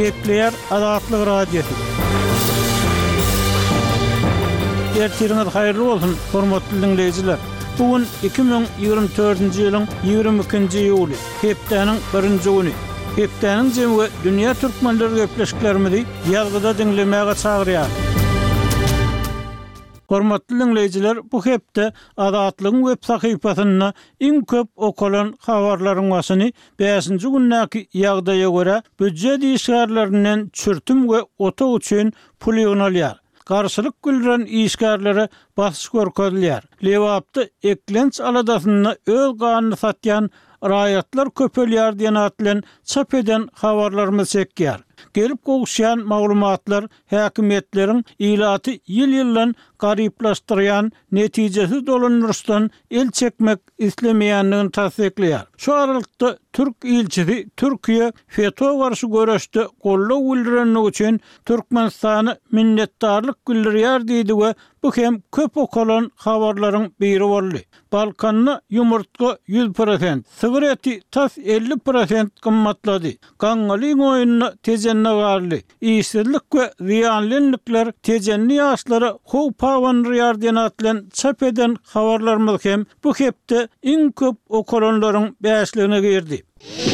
Kepler Adatlyk radiosu. Ertiriniz hayırlı olsun, hormatly dinleyijiler. Bugün 2024-nji ýylyň 22-nji ýuly, hepdeniň 1-nji güni. Hepdeniň jemgy dünýä türkmenleri gepleşiklerimizi ýalgyda dinlemäge çagyrýar. Hormatly dinleyijiler, bu hepde Adatlygyň web sahypasyna iň köp okulan habarlaryň başyny 5-nji günnäki ýagdaýa görä büdjet işgärlerinden çürtüm we oto üçin pul ýynalýar. Karşılık güldüren işgärlere basyş görkezilýär. Lewapda eklenç aladasyna öz ganyny satýan raýatlar köpelýär diýen atlan çap eden habarlarymyz çekýär. Gelip gogşayan maglumatlar häkimetleriň ilaty ýyl-ýyllan garyplaşdyrýan netijesi dolanýarsdan el çekmek islemeýändigini tasdikleýär. Şu aralykda Türk ilçisi Türkiýe FETÖ garşy görüşde gollaw bildirenlik üçin Türkmenistany minnetdarlyk bildirýär diýdi we bu hem köp okulan habarlaryň biri boldy. Balkanna yumurtka 100%, sigareti tas 50% kymmatlady. Gaňgaly oýunyna tejenni garly. İşsizlik we ziýanlynlyklar tejenni ýaşlara how pawanrýar diýen atlan çap eden habarlarymyz hem bu hepde iň köp okulanlaryň bäşligine girdi.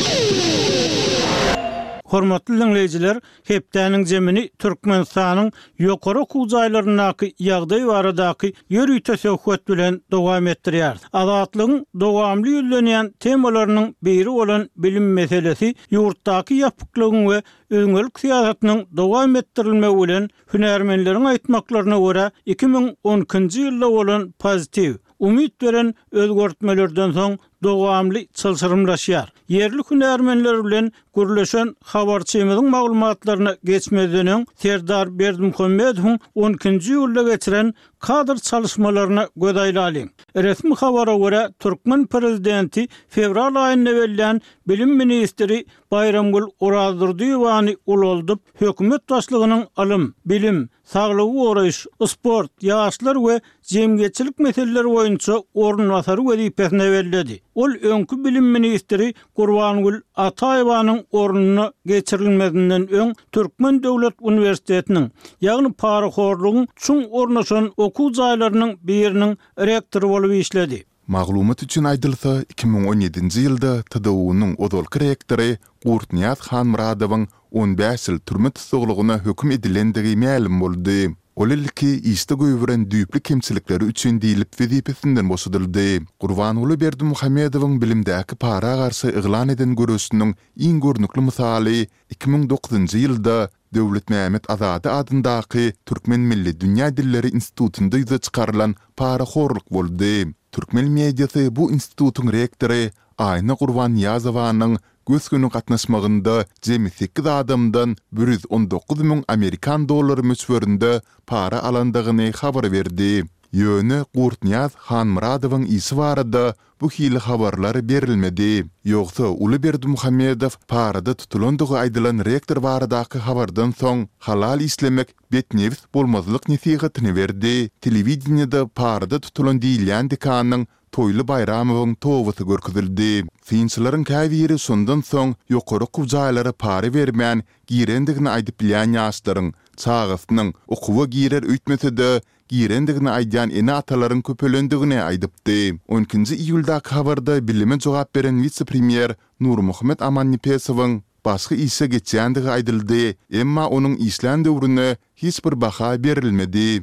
Hormatly dinleyijiler, hepdeniň jemini Türkmenistanyň ýokary kuzaýlarynaky ýagdaý baradaky ýörüý teşebbüs bilen dowam etdirýär. Adatlygyň dowamly ýüzlenýän temalarynyň biri bolan bilim meselesi ýurtdaky ýapyklygyň we öňelik siýasatynyň dowam etdirilmegi bilen hünärmenleriň aýtmaklaryna görä 2012-nji ýylda bolan pozitiv umid beren özgörtmelerden soň dowamly çylşyrymlaşýar. Yerli hünärmenler bilen gürleşen habarçymyzyň maglumatlaryna geçmeden Serdar Berdimuhammedowyň 12-nji ýylda geçiren kadr çalışmalarına göz aýlalyň. Resmi habara görä Türkmen prezidenti fevral aýynda berilen bilim ministri Bayramgul Urazdyýowany ululdyp hökümet başlygynyň alym, bilim, saglygy goraýyş, sport, ýaşlar we jemgyýetçilik meseleleri boýunça ornwasary wezipesine berildi. Ol öňkü bilim ministri Gurbangul Ataýewanyň ornuny geçirilmesinden öň Türkmen Döwlet Uniwersitetiniň, ýagny paraxorlugyň çuň ornaşan okuw jaýlarynyň biriniň rektory bolup işledi. Maglumat üçin aýdylsa, 2017-nji ýylda TDU-nyň odolky rektory Gurtniyaz Hanmuradowyň 15 ýyl türme tutuklugyna hökm edilendigi ma'lum boldy. Ol ilki iste göýbüren düýpli kemçilikleri üçin diýilip wezipesinden boşadyldy. Gurbangul Berdimuhammedowyň bilimdäki para garşy yglan eden görüşiniň iň görnükli misaly 2009-njy ýylda Döwlet Mehmet Azady adyndaky Türkmen Milli Dünýä Dilleri Institutunda ýüze çykarylan paraxorluk boldy. Türkmen mediasy bu institutyň rektory Aýna Gurbanyazowanyň göz günü gatnaşmagynda jemi 8 adamdan 119.000 Amerikan dollary möçberinde para alandygyny habar berdi. Ýöne Gurtniyaz Hanmuradowyň isi barada bu hili habarlar berilmedi. Ýogsa Uly Berdimuhammedow parada tutulandygy aýdylan rektor baradaky habardan soň halal islemek betnewis bolmazlyk nesihatyny berdi. Telewizionyada parada tutulan diýilýän dekanyň Toyly Bayramowyň towusy görkezildi. Finçilerin käbiri sondan soň ýokary kujaýlara para bermän girendigini aýdyp bilýän ýaşlaryň çağıstynyň okuwa girer öýtmesede girendigini aýdýan ene atalaryň köpelendigini aýdypdy. 12-nji iýulda habarda bilime jogap beren vice-premier Nurmuhammed Amannipesowyň başga işe geçýändigi aýdyldy, emma onuň işlän döwrüne hiç bir baha berilmedi.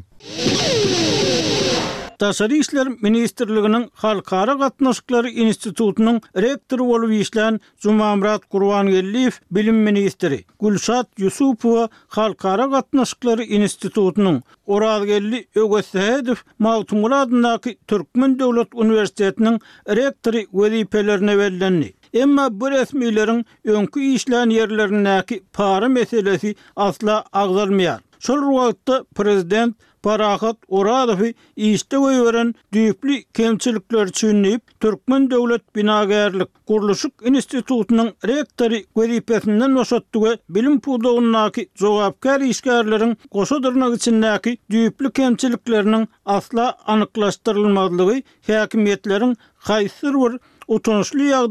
Daşary işler ministrliginiň Halkara gatnaşyklary institutynyň rektory bolup işlän Jumamrat Gurbangelliýew bilim ministri, Gülşat Ýusupowa Halkara gatnaşyklary institutynyň Orazgelli Ögössehedow Mawtumul adynaky Türkmen Döwlet Uniwersitetiniň rektory wezipelerine berildi. Emma bu resmiýetiň öňkü işlän ýerlerindäki para meselesi asla agzalmaýar. Şol wagtda prezident Parahat Oradowy iste göýberen düýpli kemçilikler düşünýip Türkmen Döwlet Binagerlik Guruluşyk Institutynyň rektory wezipesinden boşatdy. Bilim pudugynaky jogapkar işgärleriň goşadyrnak içindäki düýpli kemçilikleriniň asla anyklaşdyrylmadygy häkimetleriň haýsyr bir utançly